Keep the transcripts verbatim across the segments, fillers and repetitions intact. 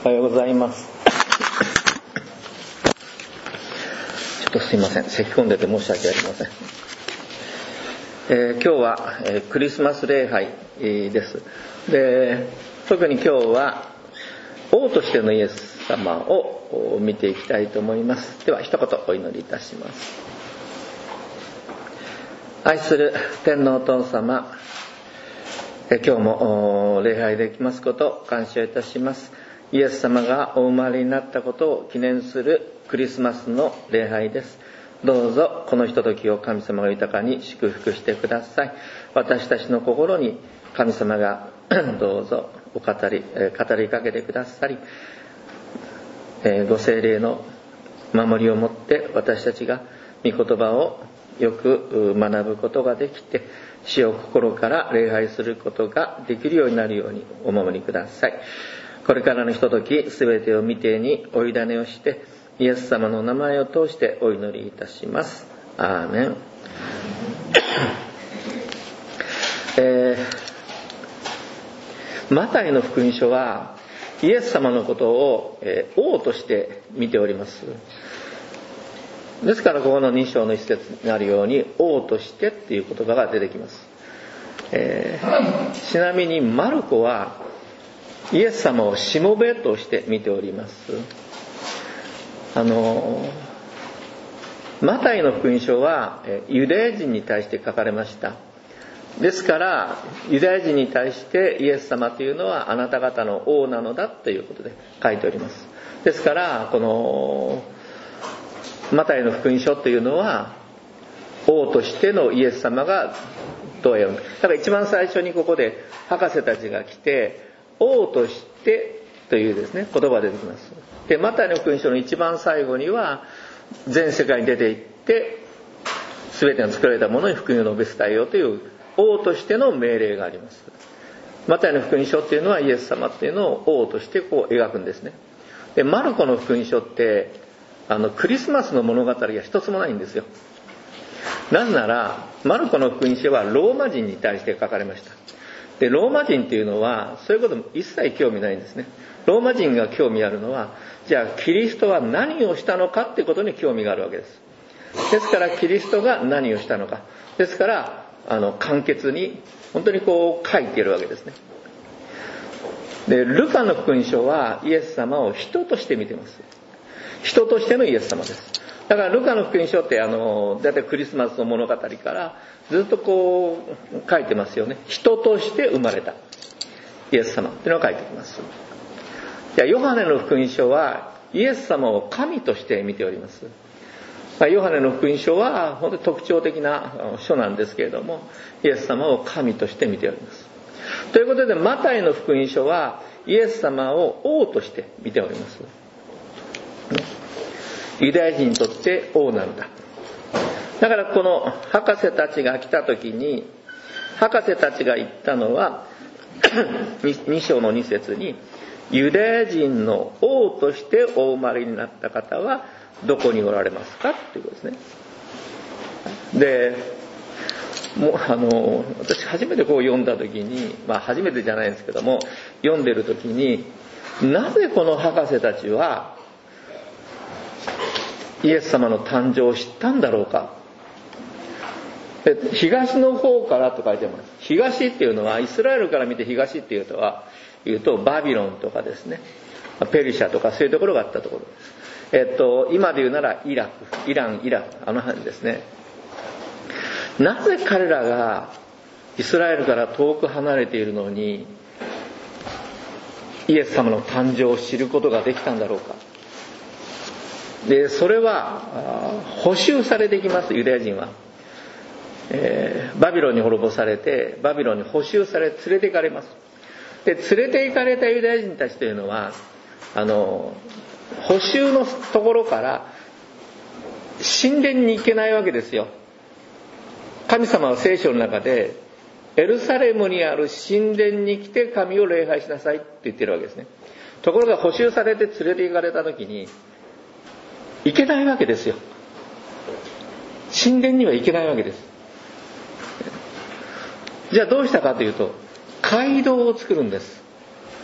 おはようございます。ちょっとすいません、咳込んでて申し訳ありません。えー、今日は、えー、クリスマス礼拝、えー、です。で、特に今日は王としてのイエス様を見ていきたいと思います。では一言お祈りいたします。愛する天皇お父様、えー、今日も礼拝できますことを感謝いたします。イエス様がお生まれになったことを記念するクリスマスの礼拝です。どうぞこのひとときを神様が豊かに祝福してください。私たちの心に神様がどうぞお語り語りかけてくださり、ご聖霊の守りをもって私たちが御言葉をよく学ぶことができて、主を心から礼拝することができるようになるようにお守りください。これからのひとときすべてを御手にお委ねをして、イエス様の名前を通してお祈りいたします。アーメン。えー、マタイの福音書はイエス様のことを、えー、王として見ております。ですからここのに章の一節にあるように王としてっていう言葉が出てきます。えー、ちなみにマルコはイエス様をしもべとして見ております。あのマタイの福音書はユダヤ人に対して書かれました。ですからユダヤ人に対してイエス様というのはあなた方の王なのだということで書いております。ですからこのマタイの福音書というのは王としてのイエス様がどうやるのか。だから一番最初にここで博士たちが来て王としてというですね言葉が出てきます。でマタイの福音書の一番最後には全世界に出て行って全ての作られたものに福音を述べ伝えようという王としての命令があります。マタイの福音書っていうのはイエス様っていうのを王としてこう描くんですね。でマルコの福音書ってあのクリスマスの物語が一つもないんですよ。なぜならマルコの福音書はローマ人に対して書かれました。でローマ人っていうのはそういうことも一切興味ないんですね。ローマ人が興味あるのはじゃあキリストは何をしたのかっていうことに興味があるわけです。ですからキリストが何をしたのか、ですからあの簡潔に本当にこう書いているわけですね。でルカの福音書はイエス様を人として見てます。人としてのイエス様です。だからルカの福音書ってあのだいたいクリスマスの物語からずっとこう書いてますよね。人として生まれたイエス様っていうのを書いてきます。じゃあヨハネの福音書はイエス様を神として見ております。ヨハネの福音書は本当に特徴的な書なんですけれども、イエス様を神として見ております。ということでマタイの福音書はイエス様を王として見ております。ユダヤ人にとって王なのだ。だからこの博士たちが来た時に博士たちが言ったのはに章のに節にユダヤ人の王としてお生まれになった方はどこにおられますかっていうことですね。でもうあの私初めてこう読んだ時に、まあ初めてじゃないんですけども読んでる時になぜこの博士たちはイエス様の誕生を知ったんだろうか。で東の方からと書いてます。東っていうのはイスラエルから見て東っていうとは言うとバビロンとかですね、ペルシャとかそういうところがあったところです。えっと今で言うならイラク、イラン、イラク、あの辺ですね。なぜ彼らがイスラエルから遠く離れているのにイエス様の誕生を知ることができたんだろうか。でそれは捕囚されていきます。ユダヤ人は、えー、バビロンに滅ぼされてバビロンに捕囚され連れて行かれます。で連れて行かれたユダヤ人たちというのはあの捕囚のところから神殿に行けないわけですよ。神様は聖書の中でエルサレムにある神殿に来て神を礼拝しなさいって言ってるわけですね。ところが捕囚されて連れて行かれた時に行けないわけですよ。神殿には行けないわけです。じゃあどうしたかというと街道を作るんです。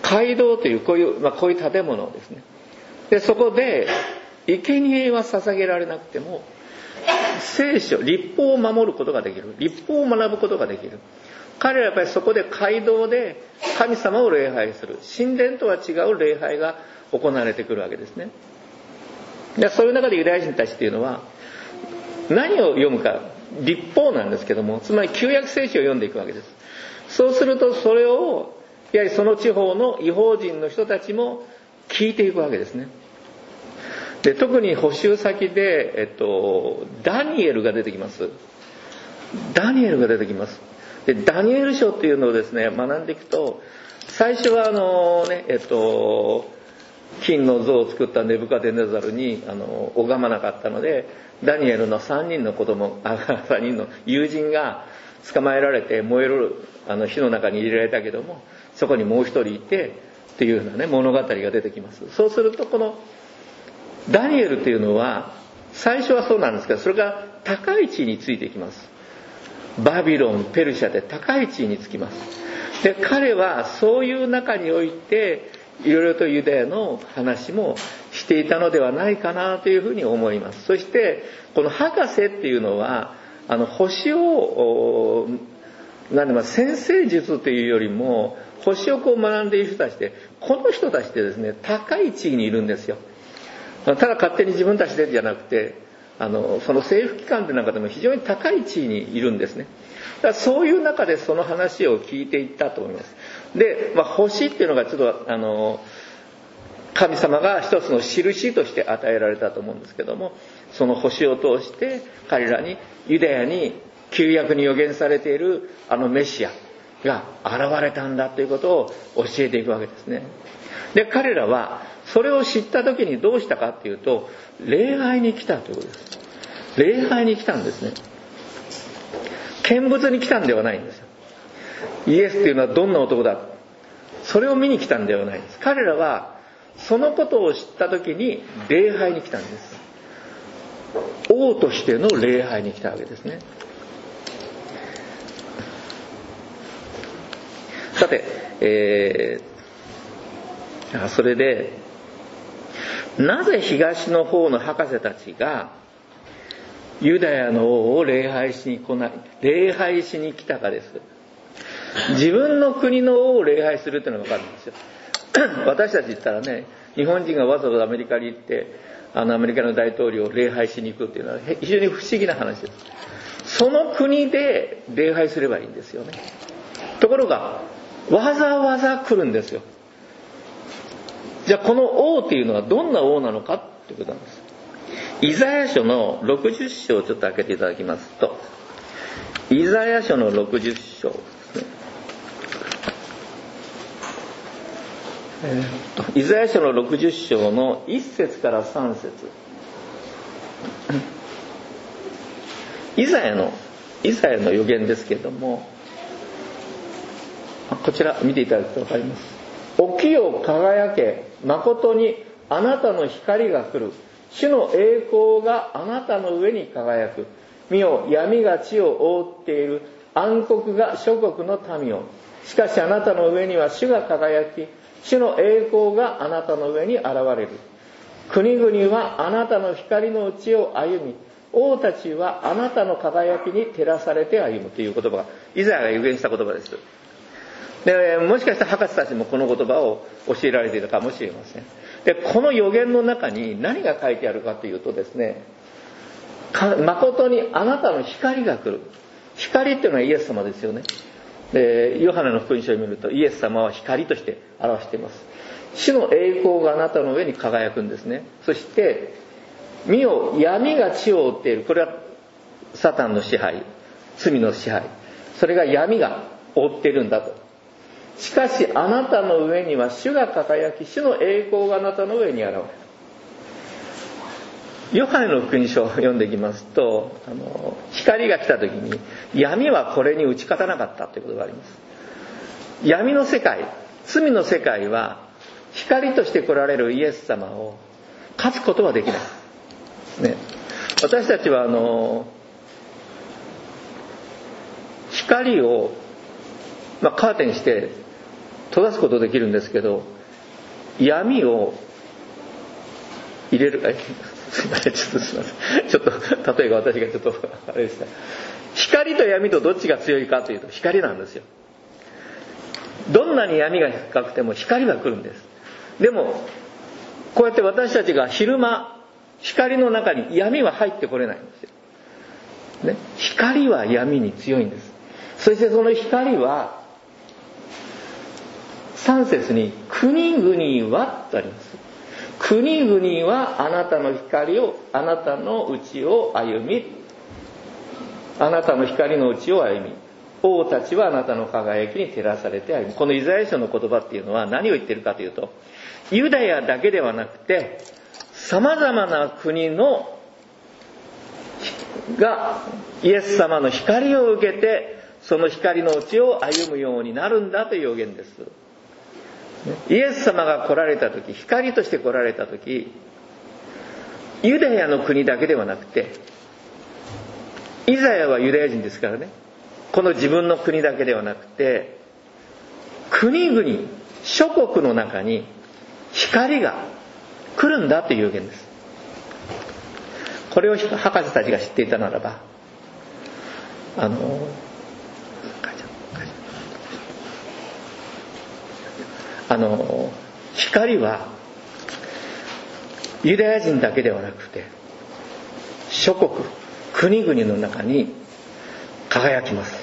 街道というこういう、まあ、こういう建物ですね。でそこで生贄は捧げられなくても聖書、律法を守ることができる、律法を学ぶことができる。彼らはやっぱりそこで街道で神様を礼拝する、神殿とは違う礼拝が行われてくるわけですね。でそういう中でユダヤ人たちっていうのは何を読むか、律法なんですけども、つまり旧約聖書を読んでいくわけです。そうするとそれをやはりその地方の異邦人の人たちも聞いていくわけですね。で特に補習先で、えっと、ダニエルが出てきます。ダニエルが出てきます。でダニエル書っていうのをですね学んでいくと、最初はあのねえっと金の像を作ったネブカデネザルにあの拝まなかったので、ダニエルのさんにんの子供あさんにんの友人が捕まえられて燃えるあの火の中に入れられたけども、そこにもう一人いてっていうようなね物語が出てきます。そうするとこのダニエルというのは最初はそうなんですけど、それが高い地位についていきます。バビロン、ペルシャで高い地位につきます。で彼はそういう中においていろいろとユダヤの話もしていたのではないかなというふうに思います。そしてこの博士っていうのはあの星を何でも先生術というよりも星をこう学んでいる人たちで、この人たちってですね高い地位にいるんですよ。ただ勝手に自分たちでじゃなくて、あのその政府機関の中でも非常に高い地位にいるんですね。だからそういう中でその話を聞いていったと思います。で、まあ、星っていうのがちょっとあの神様が一つの印として与えられたと思うんですけども、その星を通して彼らにユダヤに旧約に予言されているあのメシアが現れたんだということを教えていくわけですね。で彼らはそれを知った時にどうしたかっていうと、礼拝に来たということです。礼拝に来たんですね。見物に来たんではないんですよ。イエスっていうのはどんな男だ、それを見に来たんではないんです。彼らはそのことを知った時に礼拝に来たんです。王としての礼拝に来たわけですね。さて、えー、それでなぜ東の方の博士たちがユダヤの王を礼拝しに来ない、礼拝しに来たかです。自分の国の王を礼拝するっていうのが分かるんですよ。私たち言ったらね、日本人がわざわざアメリカに行ってあのアメリカの大統領を礼拝しに行くっていうのは非常に不思議な話です。その国で礼拝すればいいんですよね。ところがわざわざ来るんですよ。じゃあこの王っていうのはどんな王なのかっていうことなんです。イザヤ書のろくじゅっ章をちょっと開けていただきますと、イザヤ書のろくじゅっ章ですね。えー、っとイザヤ書のろくじゅっ章のいっ節からさん節。イザヤのイザヤの予言ですけれども、こちら見ていただくと分かります。起きよ輝け、誠にあなたの光が来る。主の栄光があなたの上に輝く。見よ、闇が地を覆っている。暗黒が諸国の民を。しかしあなたの上には主が輝き、主の栄光があなたの上に現れる。国々はあなたの光のうちを歩み、王たちはあなたの輝きに照らされて歩むという言葉が、イザヤが予言した言葉です。でもしかしたら博士たちもこの言葉を教えられていたかもしれません。でこの予言の中に何が書いてあるかというとですね、誠にあなたの光が来る。光っていうのはイエス様ですよね。でヨハネの福音書を見るとイエス様は光として表しています。主の栄光があなたの上に輝くんですね。そして見よ、闇が地を覆っている。これはサタンの支配、罪の支配、それが闇が覆っているんだと。しかしあなたの上には主が輝き、主の栄光があなたの上に現れる。ヨハネの福音書を読んでいきますと、あの光が来た時に闇はこれに打ち勝たなかったということがあります。闇の世界、罪の世界は光として来られるイエス様を勝つことはできない、ね、私たちはあの光を、まあ、カーテンして閉ざすことできるんですけど、闇を入れる、えすいません、ちょっとすいません、ちょっと例えが私がちょっとあれでした。光と闇とどっちが強いかというと光なんですよ。どんなに闇が深くても光は来るんです。でもこうやって私たちが昼間光の中に闇は入ってこれないんですよ、ね、光は闇に強いんです。そしてその光はさん節に国々はとあります。国々はあなたの光を、あなたの内を歩み、あなたの光の内を歩み、王たちはあなたの輝きに照らされて歩み。このイザヤ書の言葉っていうのは何を言っているかというと、ユダヤだけではなくて様々な国のがイエス様の光を受けて、その光の内を歩むようになるんだという予言です。イエス様が来られた時、光として来られた時、ユダヤの国だけではなくて、イザヤはユダヤ人ですからね、この自分の国だけではなくて、国々諸国の中に光が来るんだという予言です。これを博士たちが知っていたならば、あのあの光はユダヤ人だけではなくて諸国国々の中に輝きます。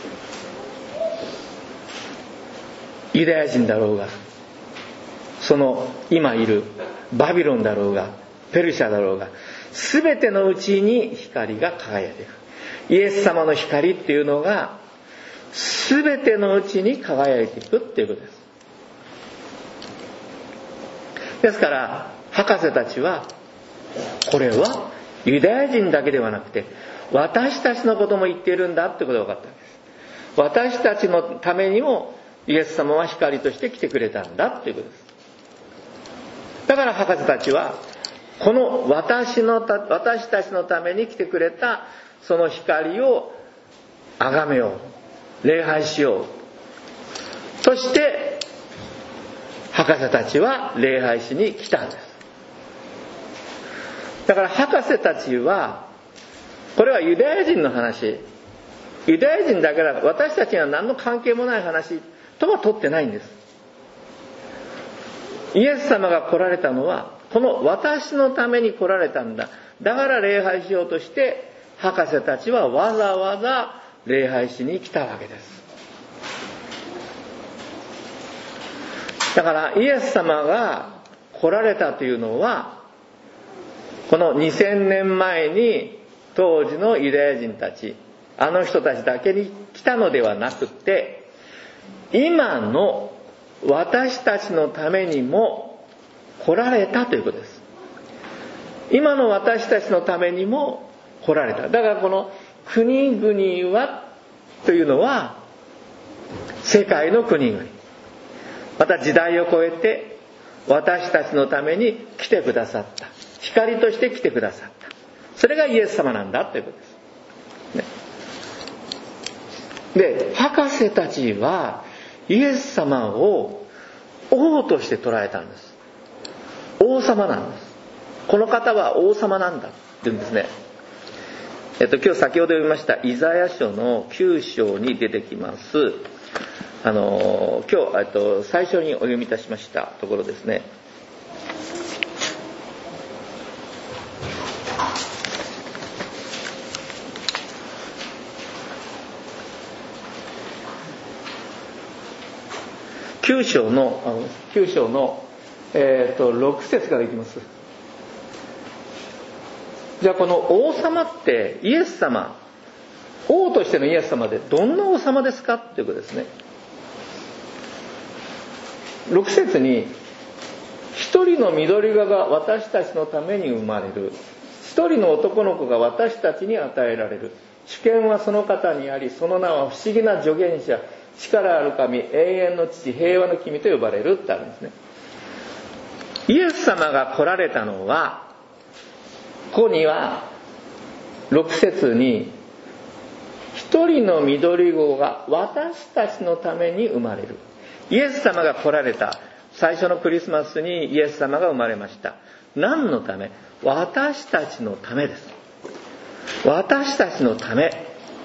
ユダヤ人だろうが、その今いるバビロンだろうが、ペルシャだろうが、全てのうちに光が輝いていく。イエス様の光っていうのが全てのうちに輝いていくっていうことです。ですから博士たちは、これはユダヤ人だけではなくて私たちのことも言っているんだってことが分かったんです。私たちのためにもイエス様は光として来てくれたんだっていうことです。だから博士たちは、この私のた私たちのために来てくれたその光を崇めよう、礼拝しようとして博士たちは礼拝しに来たんです。だから博士たちは、これはユダヤ人の話、ユダヤ人だけだから私たちには何の関係もない話とは取ってないんです。イエス様が来られたのはこの私のために来られたんだ、だから礼拝しようとして博士たちはわざわざ礼拝しに来たわけです。だからイエス様が来られたというのは、このにせんねんまえに当時のユダヤ人たち、あの人たちだけに来たのではなくて、今の私たちのためにも来られたということです。今の私たちのためにも来られた。だからこの国々はというのは世界の国々、また時代を超えて私たちのために来てくださった、光として来てくださった、それがイエス様なんだということです、ね、で博士たちはイエス様を王として捉えたんです。王様なんです。この方は王様なんだって言うんですね。えっと今日先ほど読みましたイザヤ書のきゅう章に出てきます。あの今日えっと最初にお読みいたしましたところですね。きゅう章のあのきゅう章のえー、とろく節からいきます。じゃあこの王様ってイエス様、王としてのイエス様でどんな王様ですかっていうことですね。ろく節に一人の緑子が私たちのために生まれる、一人の男の子が私たちに与えられる、主権はその方にあり、その名は不思議な助言者、力ある神、永遠の父、平和の君と呼ばれるってあるんですね。イエス様が来られたのは、ここにはろく節に一人の緑子が私たちのために生まれる、 イエス様が来られた最初のクリスマスにイエス様が生まれました。何のため？私たちのためです。私たちのため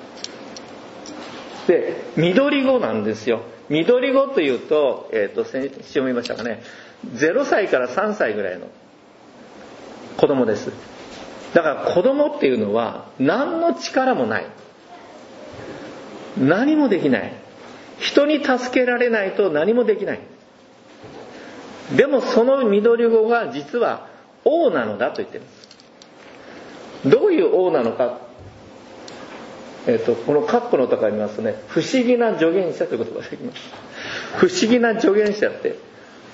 で、緑子なんですよ。緑子というと、えっと先週も言いましたかね、ゼロさいからさんさいぐらいの子供です。だから子供っていうのは何の力もない、何もできない、人に助けられないと何もできない。でもその緑子が実は王なのだと言っています。どういう王なのか、えー、とこの括弧のところに見ますとね、不思議な助言者という言葉ができます。不思議な助言者って、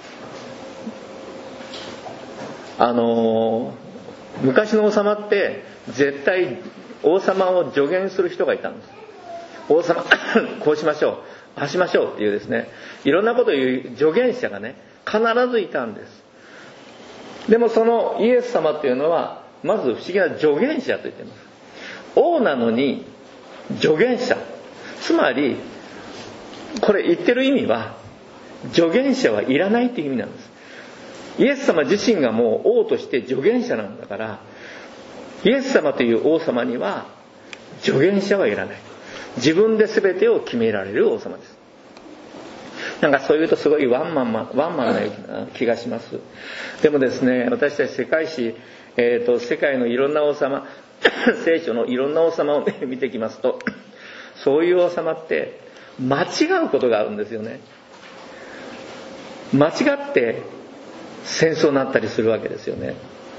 あのー、昔の王様って絶対王様を助言する人がいたんです。王様こうしましょう、ああしましょうっていうですね、いろんなことを言う助言者がね必ずいたんです。でもそのイエス様っていうのはまず不思議な助言者と言っています。王なのに助言者、つまりこれ言ってる意味は助言者はいらないっていう意味なんです。イエス様自身がもう王として助言者なんだから、イエス様という王様には助言者はいらない。自分で全てを決められる王様です。なんかそういうとすごいワンマンワンマンな気がします。でもですね、私たち世界史、えーと、世界のいろんな王様聖書のいろんな王様を見てきますと、そういう王様って間違うことがあるんですよね。間違って戦争になったりするわけですよね。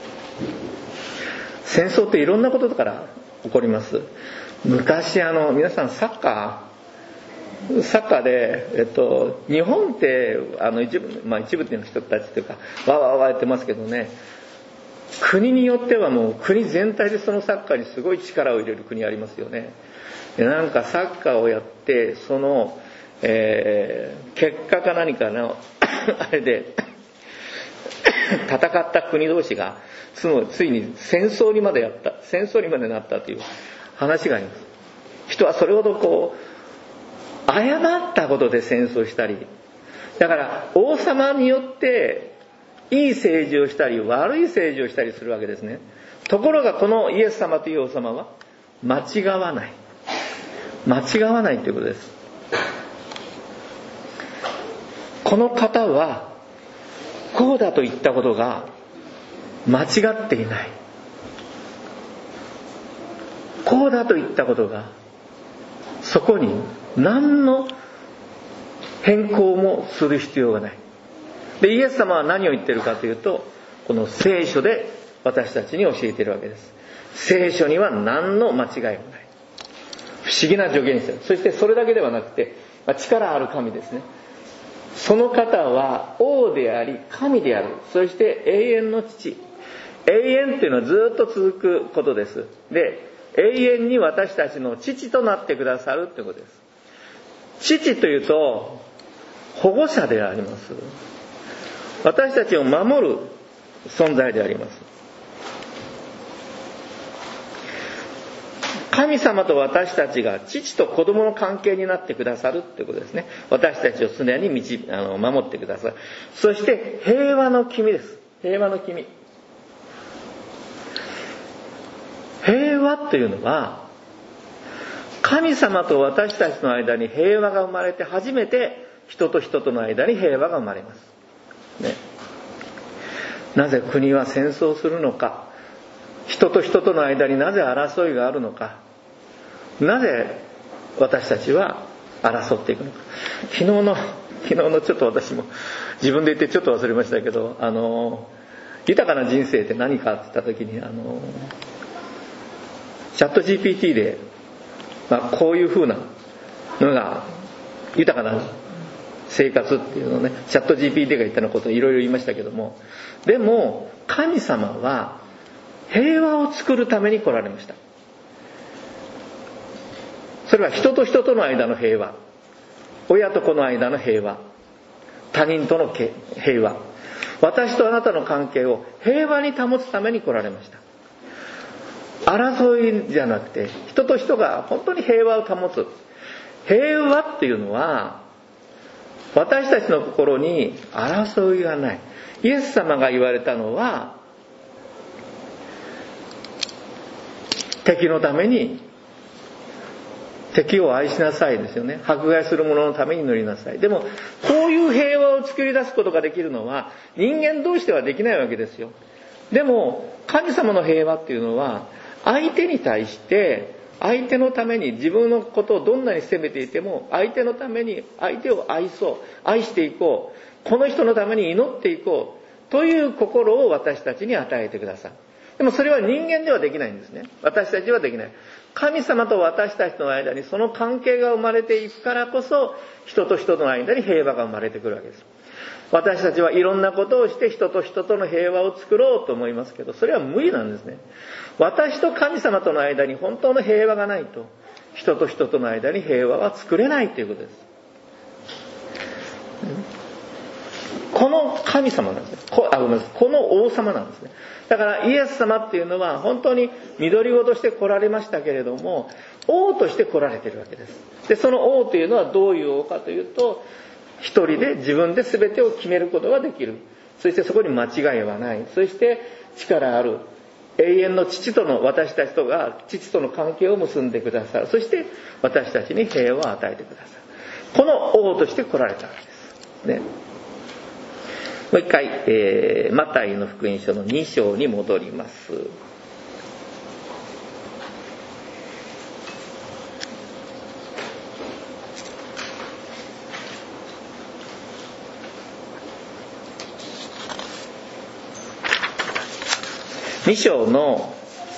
戦争っていろんなことから起こります。昔あの皆さんサッカーサッカーで、えっと、日本ってあの一部、まあ、一部の人たちというかわわわ言ってますけどね、国によってはもう国全体でそのサッカーにすごい力を入れる国ありますよね。でなんかサッカーをやってその、えー、結果か何かのあれで戦った国同士がついに戦争にまでやった戦争にまでなったという話があります。人はそれほどこう誤ったことで戦争したり、だから王様によっていい政治をしたり悪い政治をしたりするわけですね。ところがこのイエス様という王様は間違わない間違わないということです。この方はこうだと言ったことが間違っていない、こうだと言ったことがそこに何の変更もする必要がない。でイエス様は何を言ってるかというと、この聖書で私たちに教えているわけです。聖書には何の間違いもない、不思議な助言者、そしてそれだけではなくて力ある神ですね。その方は王であり神である、そして永遠の父。永遠っていうのはずっと続くことです。で永遠に私たちの父となってくださるということです。父というと保護者であります。私たちを守る存在であります。神様と私たちが父と子供の関係になってくださるということですね。私たちを常に導あの守ってください。そして平和の君です。平和の君。平和というのは神様と私たちの間に平和が生まれて初めて人と人との間に平和が生まれます、ね、なぜ国は戦争するのか、人と人との間になぜ争いがあるのか、なぜ私たちは争っていくのか。昨日の昨日のちょっと私も自分で言ってちょっと忘れましたけど、あの豊かな人生って何かって言った時に、あのチャット ジーピーティー で、まあ、こういう風なのが豊かな生活っていうのをね、チャット ジーピーティー が言ったようなことをいろいろ言いましたけども、でも神様は平和を作るために来られました。それは人と人との間の平和、親と子の間の平和、他人との平和、私とあなたの関係を平和に保つために来られました。争いじゃなくて人と人が本当に平和を保つ。平和っていうのは私たちの心に争いがない。イエス様が言われたのは、敵のために敵を愛しなさいですよね。迫害する者のために祈りなさい。でもこういう平和を作り出すことができるのは人間同士ではできないわけですよ。でも神様の平和っていうのは、相手に対して相手のために、自分のことをどんなに責めていても相手のために相手を愛そう、愛していこう、この人のために祈っていこうという心を私たちに与えてください。でもそれは人間ではできないんですね。私たちはできない。神様と私たちの間にその関係が生まれていくからこそ、人と人との間に平和が生まれてくるわけです。私たちはいろんなことをして人と人との平和を作ろうと思いますけど、それは無理なんですね。私と神様との間に本当の平和がないと、人と人との間に平和は作れないということです。この神様なんですね。こ、あ、ごめんなさい。この王様なんですね。だからイエス様っていうのは本当に緑子として来られましたけれども、王として来られているわけです。で、その王というのはどういう王かというと、一人で自分で全てを決めることができる。そしてそこに間違いはない。そして力ある。永遠の父との、私たちとが父との関係を結んでくださる。そして私たちに平和を与えてくださる。この王として来られたわけです。ね。もう一回、えー、マタイの福音書のに章に戻ります。に章の、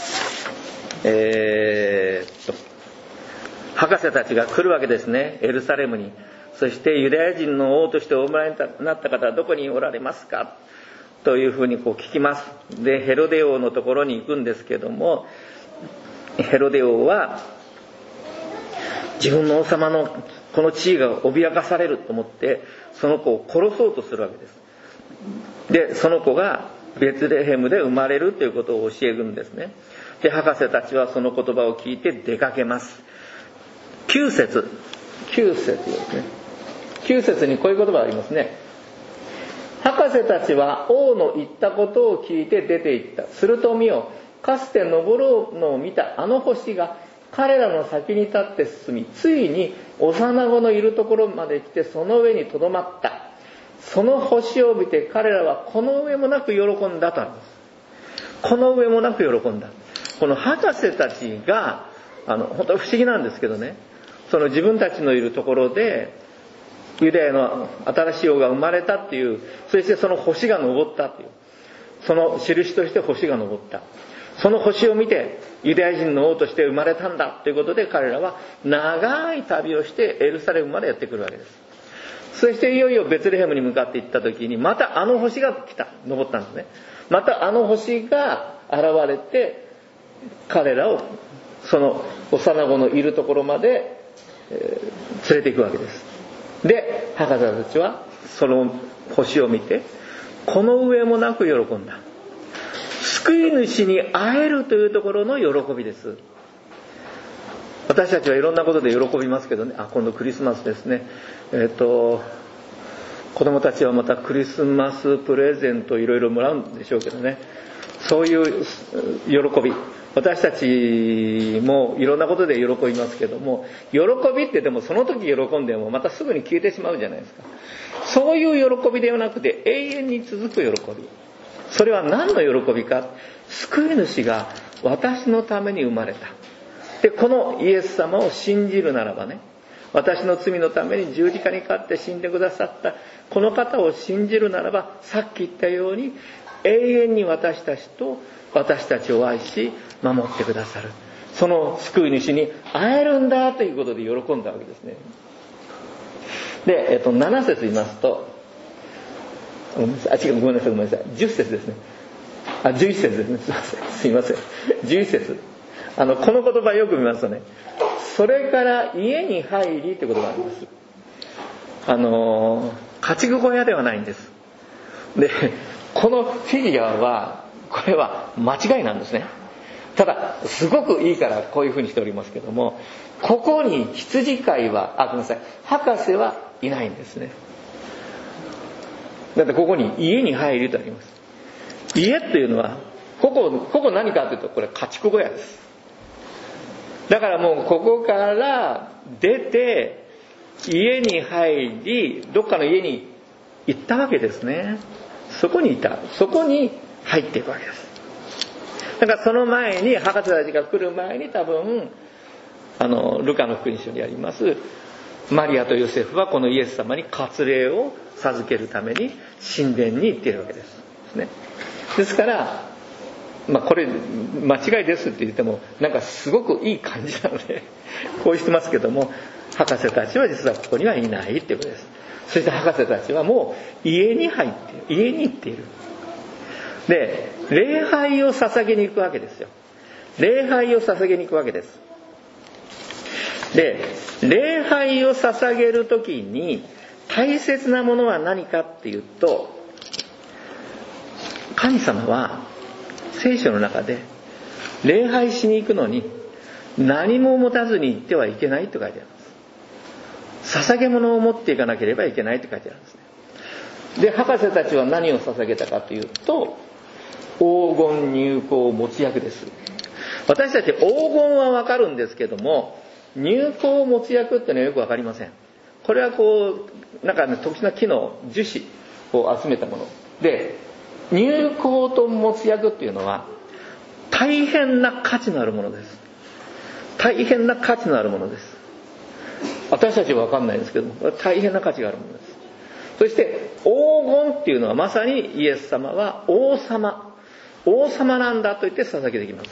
えー、っと博士たちが来るわけですね、エルサレムに。そしてユダヤ人の王としてお生まれになった方はどこにおられますかというふうにこう聞きます。で、ヘロデ王のところに行くんですけども、ヘロデ王は自分の王様のこの地位が脅かされると思ってその子を殺そうとするわけです。で、その子がベツレヘムで生まれるということを教えるんですね。で、博士たちはその言葉を聞いて出かけます。きゅう節きゅう節ですね。きゅう節にこういう言葉がありますね。博士たちは王の言ったことを聞いて出て行った。すると見よ、かつて昇るのを見たあの星が彼らの先に立って進み、ついに幼子のいるところまで来てその上にとどまった。その星を見て彼らはこの上もなく喜んだとあります。この上もなく喜んだ。この博士たちがあの本当に不思議なんですけどね、その自分たちのいるところでユダヤの新しい王が生まれたっていう、そしてその星が昇ったっていう、その印として星が昇った、その星を見てユダヤ人の王として生まれたんだということで、彼らは長い旅をしてエルサレムまでやってくるわけです。そしていよいよベツレヘムに向かって行った時に、またあの星が来た、昇ったんですね。またあの星が現れて彼らをその幼子のいるところまで、えー、連れて行くわけです。で、博士たちはその星を見てこの上もなく喜んだ。救い主に会えるというところの喜びです。私たちはいろんなことで喜びますけどね。あ、今度クリスマスですね。えっと子供たちはまたクリスマスプレゼントいろいろもらうんでしょうけどね。そういう喜び、私たちもいろんなことで喜びますけども、喜びってでもその時喜んでもまたすぐに消えてしまうじゃないですか。そういう喜びではなくて永遠に続く喜び。それは何の喜びか。救い主が私のために生まれた。で、このイエス様を信じるならばね、私の罪のために十字架にかかって死んでくださったこの方を信じるならば、さっき言ったように永遠に私たちと私たちを愛し守ってくださる、その救い主に会えるんだということで喜んだわけですね。で、えっと、なな節言いますと、あ、違う、ごめんなさいごめんなさいじゅっ節ですね。あ、じゅういち節ですね。すいませんじゅういち節、あのこの言葉よく見ますとね、それから家に入りということがあります。あの家畜小屋ではないんです。で、このフィギュアはこれは間違いなんですね。ただすごくいいからこういうふうにしておりますけども、ここに羊飼いは、あ、ごめんなさい、博士はいないんですね。 だってここに家に入るとあります。家っていうのはここここ何かというと、これ家畜小屋です。だからもうここから出て家に入り、どっかの家に行ったわけですね。そこにいた、そこに入っていくわけです。だからその前に、博士たちが来る前に、多分あのルカの福音書にありますマリアとヨセフはこのイエス様に割礼を授けるために神殿に行っているわけですね。ですから、まあ、これ間違いですって言ってもなんかすごくいい感じなのでこうしてますけども、博士たちは実はここにはいないっていうことです。そして博士たちはもう家に入っている、家に行っている。で、礼拝を捧げに行くわけですよ。礼拝を捧げに行くわけです。で、礼拝を捧げるときに大切なものは何かっていうと、神様は聖書の中で礼拝しに行くのに何も持たずに行ってはいけないと書いてあります。捧げ物を持っていかなければいけないと書いてあるんですね。で、博士たちは何を捧げたかというと、黄金入香没薬です。私たち黄金はわかるんですけども、入香没薬ってのはよくわかりません。これはこうなんか、ね、特殊な木の樹脂を集めたもので、入香と没薬っていうのは大変な価値のあるものです。大変な価値のあるものです。私たちは分かんないんですけども、大変な価値があるものです。そして黄金っていうのはまさにイエス様は王様王様なんだと言って捧げてきます。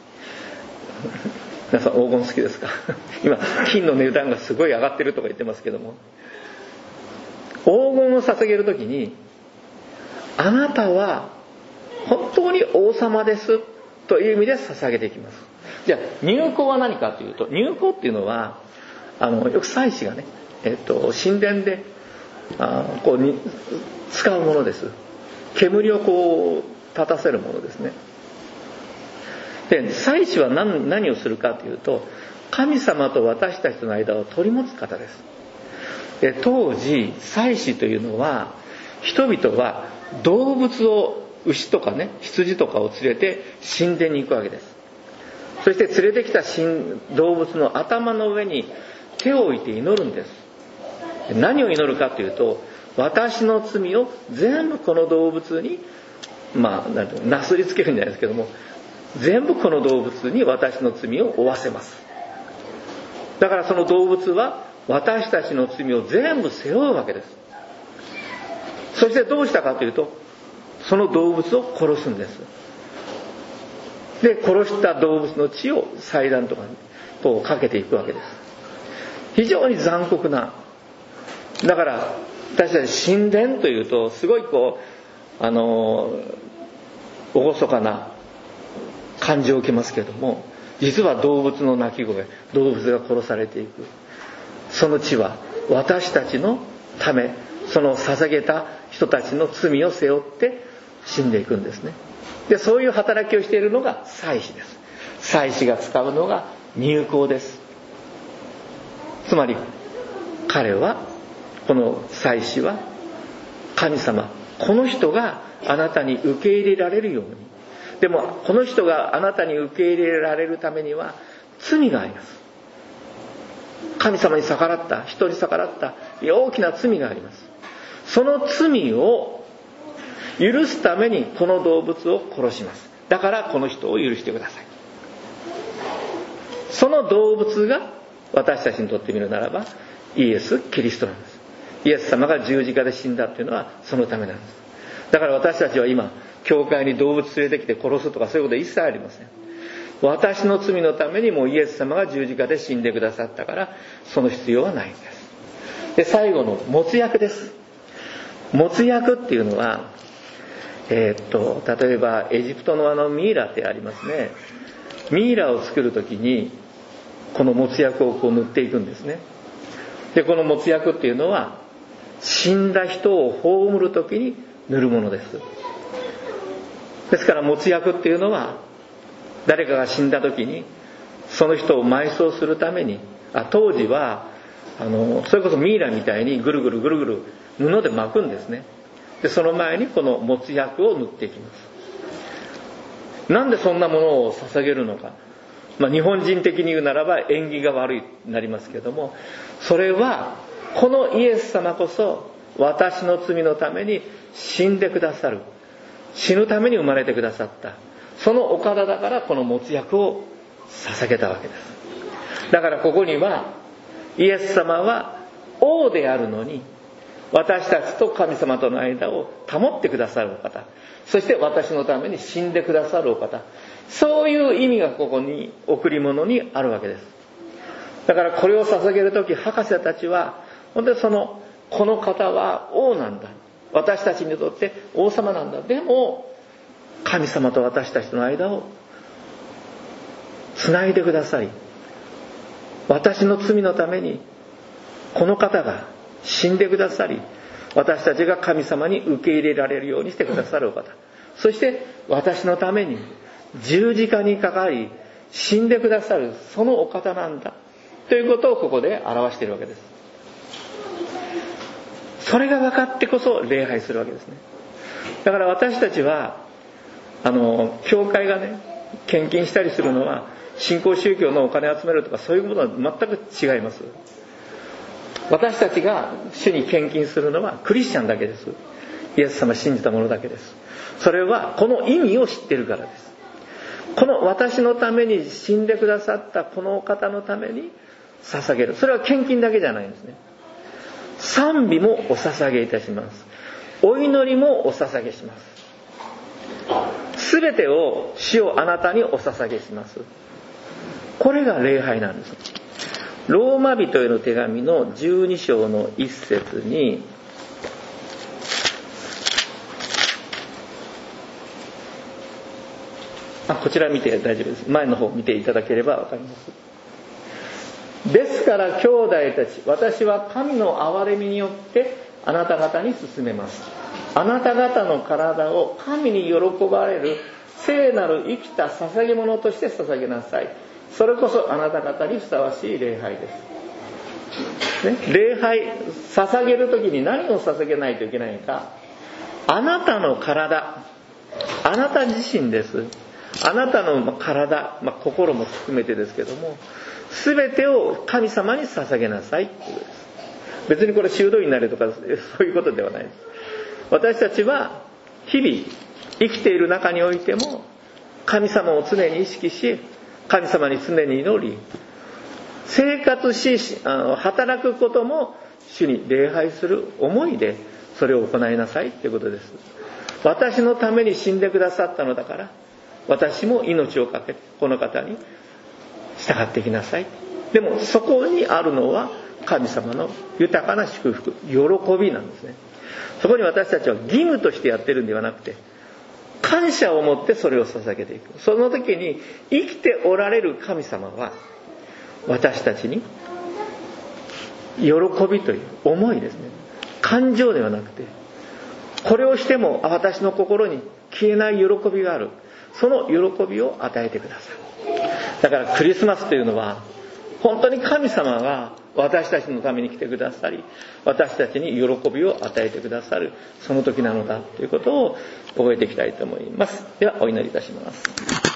皆さん黄金好きですか？今金の値段がすごい上がってるとか言ってますけども、黄金を捧げるときに、あなたは本当に王様ですという意味で捧げていきます。じゃあ入香は何かというと、入香っていうのはあのよく祭司がね、えっと、神殿であこうに使うものです。煙をこう立たせるものですね。で、祭司は 何, 何をするかというと、神様と私たちとの間を取り持つ方です。で、当時祭司というのは、人々は動物を、牛とかね、羊とかを連れて神殿に行くわけです。そして連れてきた動物の頭の上に手を置いて祈るんです。何を祈るかというと、私の罪を全部この動物に、まあ、なんていうの、なすりつけるんじゃないですけども、全部この動物に私の罪を負わせます。だからその動物は私たちの罪を全部背負うわけです。そしてどうしたかというと、その動物を殺すんです。で、殺した動物の血を祭壇とかにこうかけていくわけです。非常に残酷な。だから私たち神殿というとすごいこうあの厳かな感じを受けますけれども、実は動物の鳴き声、動物が殺されていく、その血は私たちのため、その捧げた人たちの罪を背負って死んでいくんですね。で、そういう働きをしているのが祭司です。祭司が使うのが入香です。つまり彼は、この祭司は神様、この人があなたに受け入れられるように、でもこの人があなたに受け入れられるためには罪があります。神様に逆らった、人に逆らった大きな罪があります。その罪を許すためにこの動物を殺します。だからこの人を許してください。その動物が私たちにとってみるならばイエス・キリストなんです。イエス様が十字架で死んだというのはそのためなんです。だから私たちは今教会に動物連れてきて殺すとかそういうことは一切ありません。私の罪のためにもイエス様が十字架で死んでくださったから、その必要はないんです。で、最後の没薬です。没薬っていうのは、えー、っと例えばエジプトのあのミイラってありますね。ミイラを作るときにこの没薬をこう塗っていくんですね。で、この没薬っていうのは死んだ人を葬るときに塗るものです。ですから没薬っていうのは、誰かが死んだ時にその人を埋葬するために、あ当時はあのそれこそミイラみたいにぐるぐるぐるぐる布で巻くんですね。 でその前にこの没薬を塗っていきます。なんでそんなものを捧げるのか、まあ、日本人的に言うならば縁起が悪いになりますけども、それはこのイエス様こそ私の罪のために死んでくださる、死ぬために生まれてくださった、そのお方だからこの没薬を捧げたわけです。だからここにはイエス様は王であるのに私たちと神様との間を保ってくださるお方、そして私のために死んでくださるお方、そういう意味がここに贈り物にあるわけです。だからこれを捧げるとき、博士たちは本当にそのこの方は王なんだ、私たちにとって王様なんだ、でも神様と私たちとの間をつないでください、私の罪のためにこの方が死んでくださり、私たちが神様に受け入れられるようにしてくださるお方、そして私のために十字架にかかり死んでくださるそのお方なんだということをここで表しているわけです。それが分かってこそ礼拝するわけですね。だから私たちはあの教会がね献金したりするのは新興宗教のお金を集めるとかそういうものは全く違います。私たちが主に献金するのはクリスチャンだけです。イエス様を信じたものだけです。それはこの意味を知っているからです。この私のために死んでくださったこの方のために捧げる、それは献金だけじゃないんですね。賛美もお捧げいたします。お祈りもお捧げします。すべてを主をあなたにお捧げします。これが礼拝なんです。ローマ人への手紙のじゅうに章の一節に、あ、こちら見て大丈夫です。前の方見ていただければわかります。ですから兄弟たち、私は神の憐れみによってあなた方に勧めます。あなた方の体を神に喜ばれる聖なる生きた捧げ物として捧げなさい。それこそあなた方にふさわしい礼拝です、ね、礼拝捧げるときに何を捧げないといけないか。あなたの体、あなた自身です。あなたの体、まあ、心も含めてですけども、全てを神様に捧げなさいということです。別にこれ修道院になるとかそういうことではないです。私たちは日々生きている中においても神様を常に意識し、神様に常に祈り、生活し、あの働くことも主に礼拝する思いでそれを行いなさいということです。私のために死んでくださったのだから、私も命を懸けてこの方に従っていきなさい。でもそこにあるのは神様の豊かな祝福、喜びなんですね。そこに私たちは義務としてやってるんではなくて、感謝を持ってそれを捧げていく。その時に生きておられる神様は私たちに喜びという思いですね、感情ではなくて、これをしても私の心に消えない喜びがある、その喜びを与えてください。だからクリスマスというのは本当に神様が私たちのために来てくださり、私たちに喜びを与えてくださるその時なのだということを覚えていきたいと思います。ではお祈りいたします。